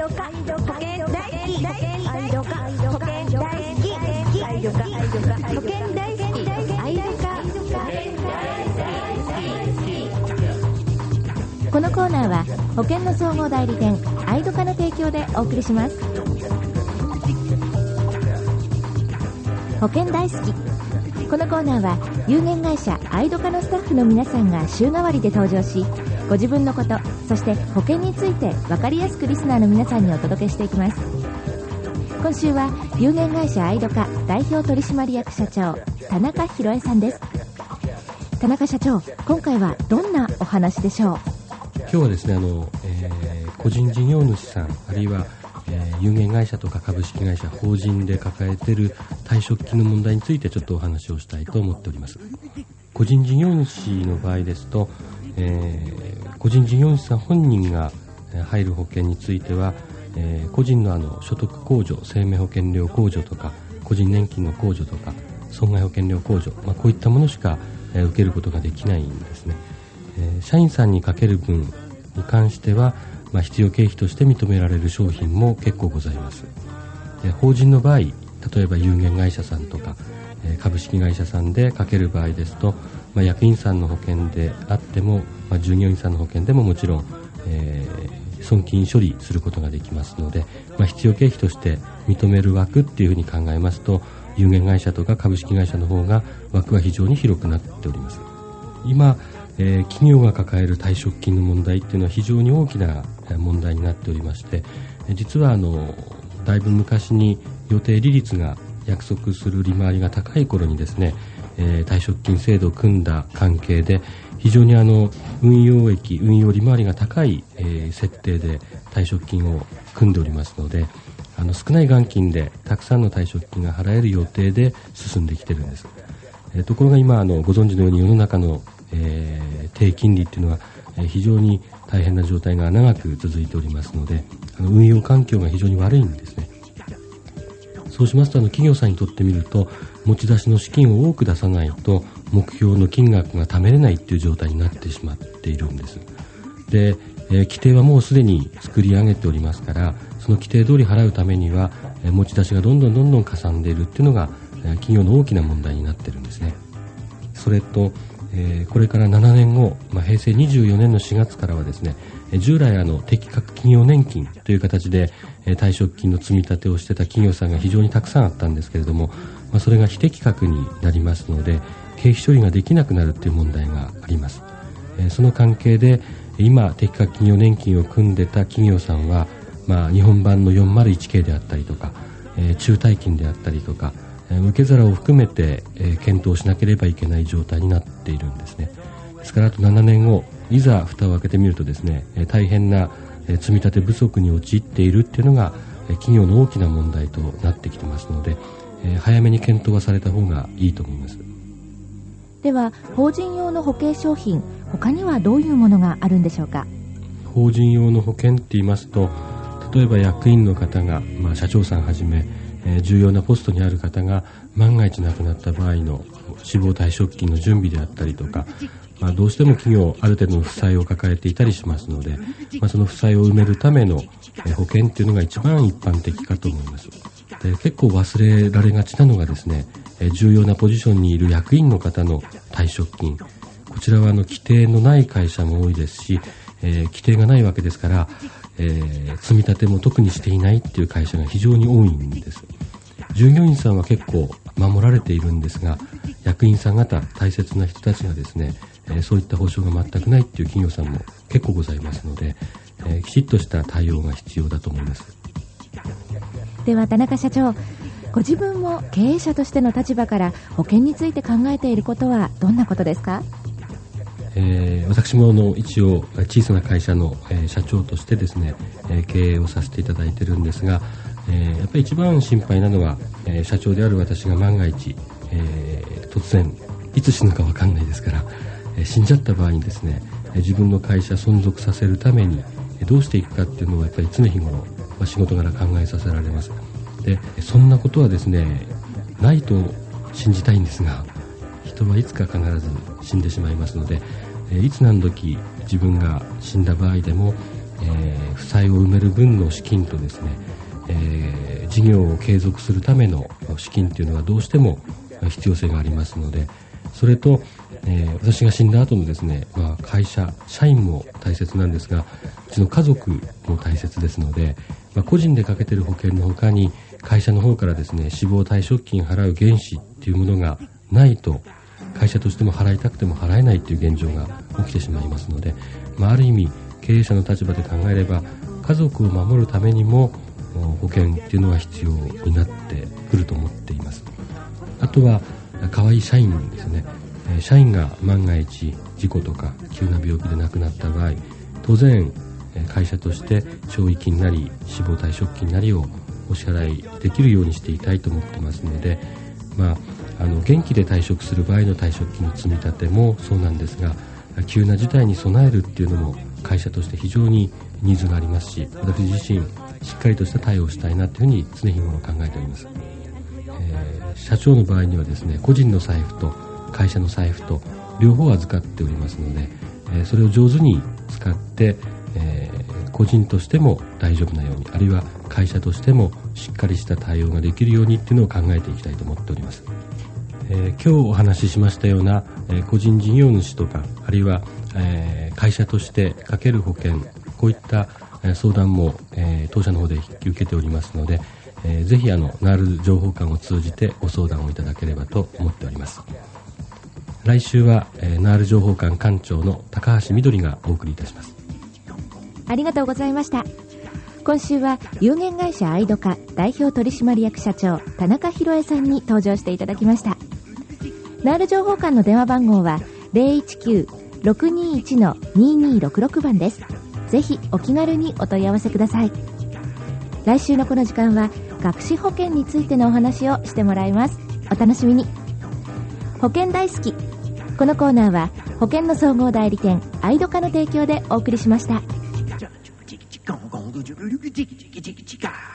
ドカ保険大好きアイドカ保険大好きアイドカ保険大好きアイドカ。 このコーナーは保険の総合代理店アイドカの提供でお送りします。保険大好き。このコーナーは有限会社アイドカのスタッフの皆さんが週替わりで登場し、ご自分のこと、そして保険について分かりやすくリスナーの皆さんにお届けしていきます。今週は有限会社アイドカ代表取締役社長田中宏恵さんです。田中社長、今回はどんなお話でしょう？ 今日はですね、個人事業主さん、あるいは、有限会社とか株式会社、法人で抱えている退職金の問題についてちょっとお話をしたいと思っております。個人事業主の場合ですと、個人事業主さん本人が入る保険については、個人の所得控除、生命保険料控除とか、個人年金の控除とか、損害保険料控除、こういったものしか、受けることができないんですね。社員さんにかける分に関しては、必要経費として認められる商品も結構ございます。法人の場合、例えば有限会社さんとか、株式会社さんでかける場合ですと、役員さんの保険であっても、従業員さんの保険でももちろん、損金処理することができますので、必要経費として認める枠っていうふうに考えますと、有限会社とか株式会社の方が枠は非常に広くなっております。今、企業が抱える退職金の問題っていうのは非常に大きな問題になっておりまして、実はだいぶ昔に予定利率が約束する利回りが高い頃にですね、退職金制度を組んだ関係で非常に運用益、運用利回りが高い、設定で退職金を組んでおりますので、少ない元金でたくさんの退職金が払える予定で進んできているんです。ところが今ご存知のように世の中の低金利っていうのは非常に大変な状態が長く続いておりますので、運用環境が非常に悪いんですね。そうしますと企業さんにとってみると、持ち出しの資金を多く出さないと目標の金額が貯めれないっていう状態になってしまっているんです。で、規定はもうすでに作り上げておりますから、その規定通り払うためには持ち出しがどんどんかさんでいるっていうのが企業の大きな問題になっているんですね。それとこれから7年後、平成24年の4月からはですね、従来適格企業年金という形で退職金の積み立てをしてた企業さんが非常にたくさんあったんですけれども、それが非適格になりますので、経費処理ができなくなるという問題があります。その関係で今適格企業年金を組んでた企業さんは、日本版の 401K であったりとか、中退金であったりとか、受け皿を含めて、検討しなければいけない状態になっているんですね。ですからあと7年後、いざ蓋を開けてみるとですね、大変な積み立て不足に陥っているっていうのが企業の大きな問題となってきてますので、早めに検討はされた方がいいと思います。 では法人用の保険商品、他にはどういうものがあるんでしょうか？ 法人用の保険って言いますと、例えば役員の方が、社長さんはじめ重要なポストにある方が万が一亡くなった場合の死亡退職金の準備であったりとか、どうしても企業ある程度の負債を抱えていたりしますので、その負債を埋めるための保険っていうのが一番一般的かと思います。で、結構忘れられがちなのがですね、重要なポジションにいる役員の方の退職金、こちらは規定のない会社も多いですし、規定がないわけですから、積み立ても特にしていないっていう会社が非常に多いんです。従業員さんは結構守られているんですが、役員さん方、大切な人たちがですね、そういった保証が全くないっていう企業さんも結構ございますので、きちっとした対応が必要だと思います。 では田中社長、ご自分も経営者としての立場から保険について考えていることはどんなことですか？ 私も一応小さな会社の、社長としてですね、経営をさせていただいているんですが、やっぱり一番心配なのは、社長である私が万が一、突然いつ死ぬか分かんないですから、死んじゃった場合にですね、自分の会社存続させるためにどうしていくかっていうのをやっぱり常日頃、仕事柄考えさせられます。で、そんなことはですね、ないと信じたいんですが、人はいつか必ず死んでしまいますので、いつ何時自分が死んだ場合でも、 負債を埋める分の資金とですね、事業を継続するための資金というのはどうしても必要性がありますので、それと、私が死んだ後のですね、会社、社員も大切なんですが、うちの家族も大切ですので、個人でかけている保険の他に会社の方からですね、死亡退職金払う原資っていうものがないと、会社としても払いたくても払えないという現状が起きてしまいますので、ある意味経営者の立場で考えれば、家族を守るためにも保険っていうのは必要になってくると思っています。あとは可愛い社員ですね。社員が万が一事故とか急な病気で亡くなった場合、当然会社として懲役金なり死亡退職金なりをお支払いできるようにしていたいと思ってますので、元気で退職する場合の退職金の積み立てもそうなんですが、急な事態に備えるっていうのも会社として非常にニーズがありますし、私自身しっかりとした対応をしたいなというふうに常日頃考えております。社長の場合にはですね、個人の財布と会社の財布と両方預かっておりますので、それを上手に使って、個人としても大丈夫なように、あるいは会社としてもしっかりした対応ができるようにっていうのを考えていきたいと思っております。今日お話ししましたような、個人事業主とか、あるいは、会社としてかける保険、こういった相談も、当社の方で引き受けておりますので、ぜひナール情報館を通じてご相談をいただければと思っております。来週は、ナール情報館館長の高橋みどりがお送りいたします。 ありがとうございました。今週は有限会社アイドカ代表取締役社長田中宏恵さんに登場していただきました。ナール情報館の電話番号は 019-621-2266 番です。ぜひお気軽にお問い合わせください。来週のこの時間は学資保険についてのお話をしてもらいます。お楽しみに。保険大好き。このコーナーは保険の総合代理店アイドカの提供でお送りしました。